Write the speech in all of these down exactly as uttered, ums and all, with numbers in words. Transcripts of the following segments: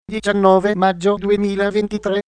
diciannove maggio duemilaventitré.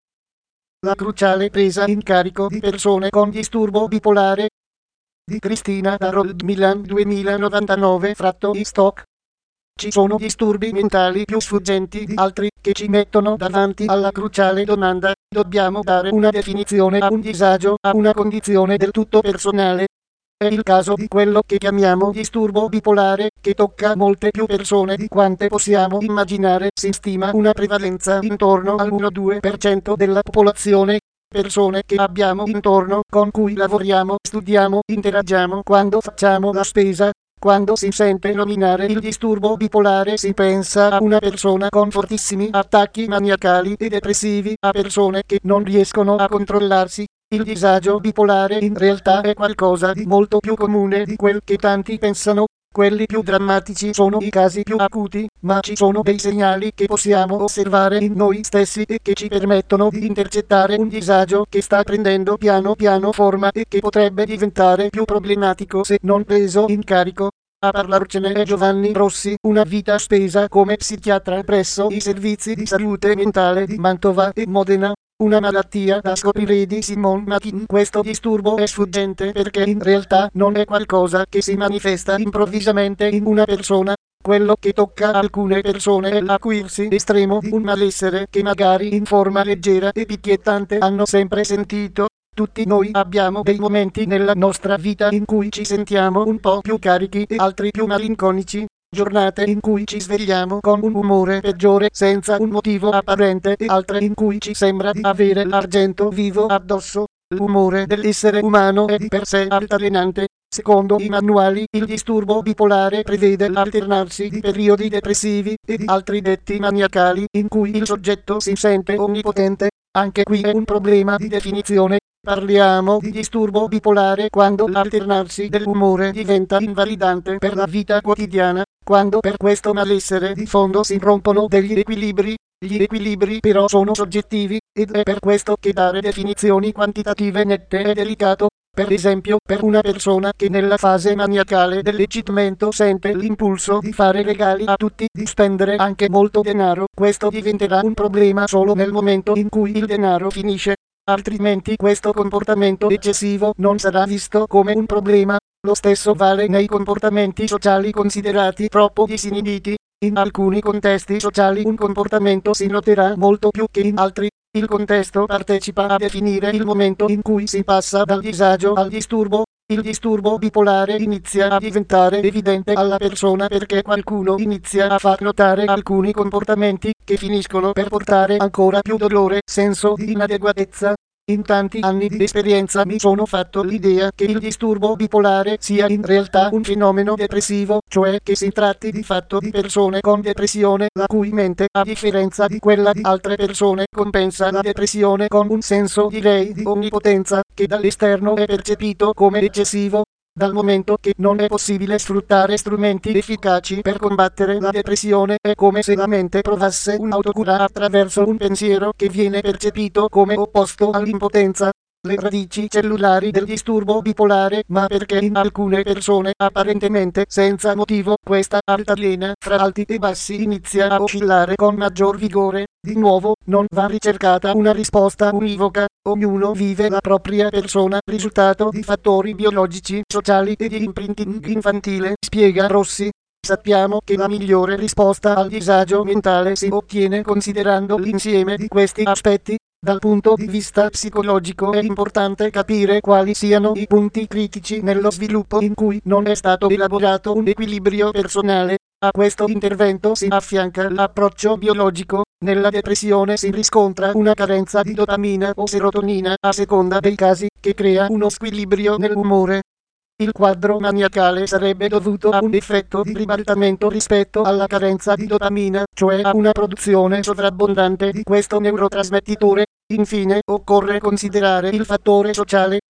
La cruciale presa in carico di persone con disturbo bipolare di Cristina da Rold Milan duemilanovantanove fratto i stock. Ci sono disturbi mentali più sfuggenti di altri che ci mettono davanti alla cruciale domanda: dobbiamo dare una definizione a un disagio, a una condizione del tutto personale? È il caso di quello che chiamiamo disturbo bipolare, che tocca molte più persone di quante possiamo immaginare. Si stima una prevalenza intorno al uno due per cento della popolazione, persone che abbiamo intorno, con cui lavoriamo, studiamo, interagiamo, quando facciamo la spesa. Quando si sente nominare il disturbo bipolare si pensa a una persona con fortissimi attacchi maniacali e depressivi, a persone che non riescono a controllarsi. Il disagio bipolare in realtà è qualcosa di molto più comune di quel che tanti pensano. Quelli più drammatici sono i casi più acuti, ma ci sono dei segnali che possiamo osservare in noi stessi e che ci permettono di intercettare un disagio che sta prendendo piano piano forma e che potrebbe diventare più problematico se non preso in carico. A parlarcene è Giovanni Rossi, una vita spesa come psichiatra presso i servizi di salute mentale di Mantova e Modena. Una malattia da scoprire di Simon Makin. Questo disturbo è sfuggente perché in realtà non è qualcosa che si manifesta improvvisamente in una persona. Quello che tocca alcune persone è l'acuirsi estremo di un malessere che magari in forma leggera e picchiettante hanno sempre sentito. Tutti noi abbiamo dei momenti nella nostra vita in cui ci sentiamo un po' più carichi e altri più malinconici. Giornate in cui ci svegliamo con un umore peggiore senza un motivo apparente e altre in cui ci sembra di avere l'argento vivo addosso. L'umore dell'essere umano è di per sé altalenante. Secondo i manuali, il disturbo bipolare prevede l'alternarsi di periodi depressivi e di altri detti maniacali in cui il soggetto si sente onnipotente. Anche qui è un problema di definizione. Parliamo di disturbo bipolare quando l'alternarsi dell'umore diventa invalidante per la vita quotidiana, quando per questo malessere di fondo si rompono degli equilibri. Gli equilibri però sono soggettivi, ed è per questo che dare definizioni quantitative nette è delicato. Per esempio, per una persona che nella fase maniacale dell'eccitamento sente l'impulso di fare regali a tutti, di spendere anche molto denaro, questo diventerà un problema solo nel momento in cui il denaro finisce. Altrimenti questo comportamento eccessivo non sarà visto come un problema. Lo stesso vale nei comportamenti sociali considerati troppo disinibiti. In alcuni contesti sociali un comportamento si noterà molto più che in altri. Il contesto partecipa a definire il momento in cui si passa dal disagio al disturbo. Il disturbo bipolare inizia a diventare evidente alla persona perché qualcuno inizia a far notare alcuni comportamenti che finiscono per portare ancora più dolore, senso di inadeguatezza. In tanti anni di esperienza mi sono fatto l'idea che il disturbo bipolare sia in realtà un fenomeno depressivo, cioè che si tratti di fatto di persone con depressione la cui mente, a differenza di quella di altre persone, compensa la depressione con un senso, direi, di onnipotenza, che dall'esterno è percepito come eccessivo. Dal momento che non è possibile sfruttare strumenti efficaci per combattere la depressione, è come se la mente provasse un'autocura attraverso un pensiero che viene percepito come opposto all'impotenza. Le radici cellulari del disturbo bipolare, ma perché in alcune persone, apparentemente senza motivo, questa altalena fra alti e bassi inizia a oscillare con maggior vigore. Di nuovo, non va ricercata una risposta univoca. Ognuno vive la propria persona, risultato di fattori biologici, sociali e di imprinting infantile, spiega Rossi. Sappiamo che la migliore risposta al disagio mentale si ottiene considerando l'insieme di questi aspetti. Dal punto di vista psicologico è importante capire quali siano i punti critici nello sviluppo in cui non è stato elaborato un equilibrio personale. A questo intervento si affianca l'approccio biologico. Nella depressione si riscontra una carenza di dopamina o serotonina, a seconda dei casi, che crea uno squilibrio nell'umore. Il quadro maniacale sarebbe dovuto a un effetto di ribaltamento rispetto alla carenza di dopamina, cioè a una produzione sovrabbondante di questo neurotrasmettitore. Infine, occorre considerare il fattore sociale.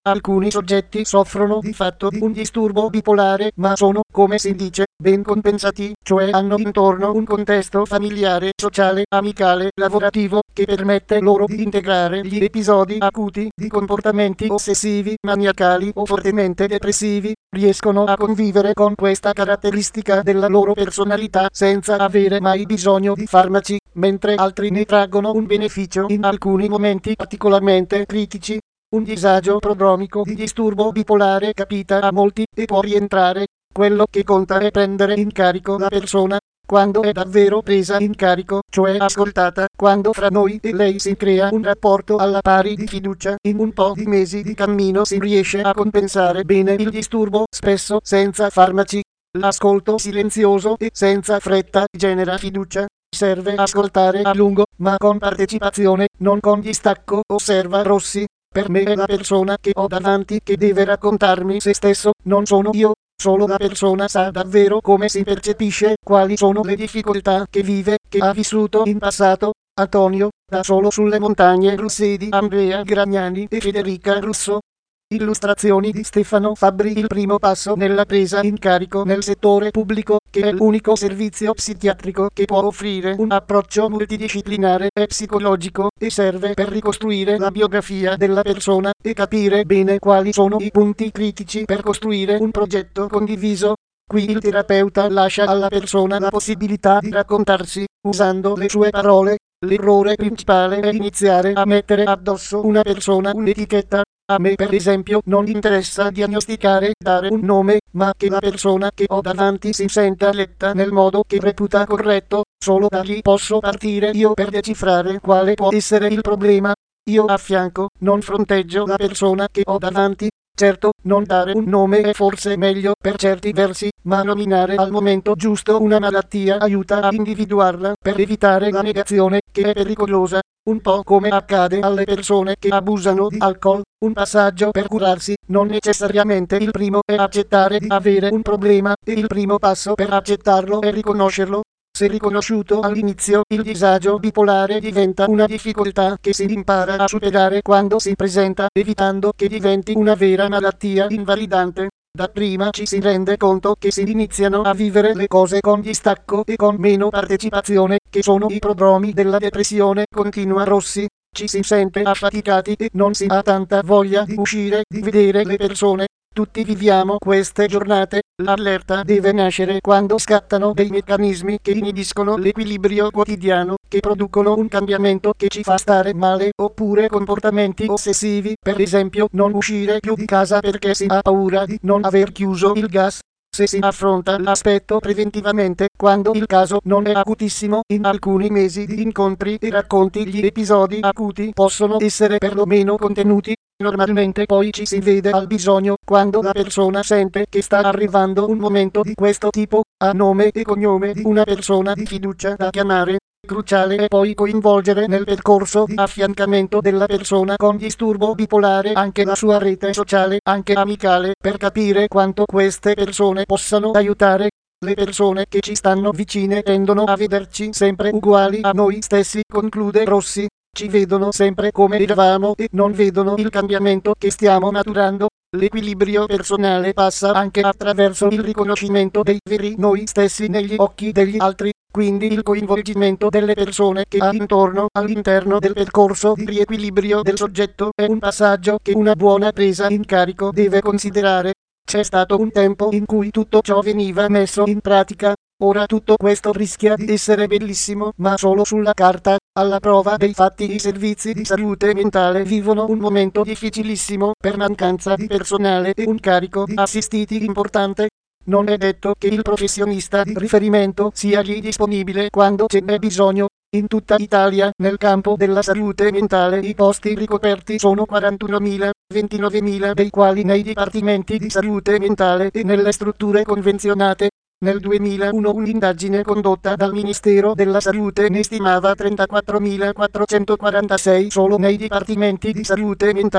Alcuni soggetti soffrono di fatto di un disturbo bipolare, ma sono, come si dice, ben compensati, cioè hanno intorno un contesto familiare, sociale, amicale, lavorativo, che permette loro di integrare gli episodi acuti di comportamenti ossessivi, maniacali o fortemente depressivi. Riescono a convivere con questa caratteristica della loro personalità senza avere mai bisogno di farmaci, mentre altri ne traggono un beneficio in alcuni momenti particolarmente critici. Un disagio prodromico di disturbo bipolare capita a molti e può rientrare. Quello che conta è prendere in carico la persona quando è davvero presa in carico, cioè ascoltata, quando fra noi e lei si crea un rapporto alla pari di fiducia. In un po' di mesi di cammino si riesce a compensare bene il disturbo, spesso senza farmaci. L'ascolto silenzioso e senza fretta genera fiducia. Serve ascoltare a lungo, ma con partecipazione, non con distacco, osserva Rossi. Per me è la persona che ho davanti che deve raccontarmi se stesso, non sono io. Solo la persona sa davvero come si percepisce, quali sono le difficoltà che vive, che ha vissuto in passato. Antonio, da solo sulle montagne russe di Andrea Gragnani e Federica Russo. Illustrazioni di Stefano Fabbri. Il primo passo nella presa in carico nel settore pubblico, che è l'unico servizio psichiatrico che può offrire un approccio multidisciplinare e psicologico, e serve per ricostruire la biografia della persona e capire bene quali sono i punti critici per costruire un progetto condiviso. Qui il terapeuta lascia alla persona la possibilità di raccontarsi, usando le sue parole. L'errore principale è iniziare a mettere addosso una persona un'etichetta. A me per esempio non interessa diagnosticare, dare un nome, ma che la persona che ho davanti si senta letta nel modo che reputa corretto. Solo da lì posso partire io per decifrare quale può essere il problema. Io affianco, non fronteggio la persona che ho davanti. Certo, non dare un nome è forse meglio per certi versi, ma nominare al momento giusto una malattia aiuta a individuarla per evitare la negazione, che è pericolosa. Un po' come accade alle persone che abusano di alcol. Un passaggio per curarsi, non necessariamente il primo è accettare di avere un problema, e il primo passo per accettarlo è riconoscerlo. Se riconosciuto all'inizio, il disagio bipolare diventa una difficoltà che si impara a superare quando si presenta, evitando che diventi una vera malattia invalidante. Dapprima ci si rende conto che si iniziano a vivere le cose con distacco e con meno partecipazione, che sono i prodromi della depressione, continua Rossi. Ci si sente affaticati e non si ha tanta voglia di uscire, di vedere le persone. Tutti viviamo queste giornate. L'allerta deve nascere quando scattano dei meccanismi che inibiscono l'equilibrio quotidiano, che producono un cambiamento che ci fa stare male, oppure comportamenti ossessivi, per esempio non uscire più di casa perché si ha paura di non aver chiuso il gas. Se si affronta l'aspetto preventivamente, quando il caso non è acutissimo, in alcuni mesi di incontri e racconti gli episodi acuti possono essere perlomeno contenuti. Normalmente poi ci si vede al bisogno, quando la persona sente che sta arrivando un momento di questo tipo, ha nome e cognome di una persona di fiducia da chiamare. Cruciale è poi coinvolgere nel percorso di affiancamento della persona con disturbo bipolare anche la sua rete sociale, anche amicale, per capire quanto queste persone possano aiutare. Le persone che ci stanno vicine tendono a vederci sempre uguali a noi stessi, conclude Rossi. Ci vedono sempre come eravamo e non vedono il cambiamento che stiamo maturando. L'equilibrio personale passa anche attraverso il riconoscimento dei veri noi stessi negli occhi degli altri, quindi il coinvolgimento delle persone che ha intorno all'interno del percorso di riequilibrio del soggetto è un passaggio che una buona presa in carico deve considerare. C'è stato un tempo in cui tutto ciò veniva messo in pratica. Ora tutto questo rischia di essere bellissimo, ma solo sulla carta. Alla prova dei fatti i servizi di salute mentale vivono un momento difficilissimo per mancanza di personale e un carico di assistiti importante. Non è detto che il professionista di riferimento sia lì disponibile quando ce n'è bisogno. In tutta Italia, nel campo della salute mentale, i posti ricoperti sono quarantunomila, ventinovemila dei quali nei dipartimenti di salute mentale e nelle strutture convenzionate. Nel duemilauno un'indagine condotta dal Ministero della Salute ne stimava trentaquattromilaquattrocentoquarantasei solo nei dipartimenti di salute mentale.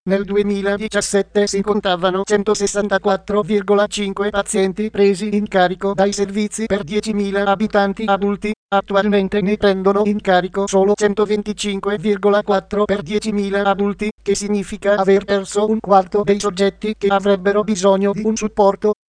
Nel duemiladiciassette si contavano centosessantaquattro virgola cinque pazienti presi in carico dai servizi per diecimila abitanti adulti. Attualmente ne prendono in carico solo centoventicinque virgola quattro per diecimila adulti, che significa aver perso un quarto dei soggetti che avrebbero bisogno di un supporto.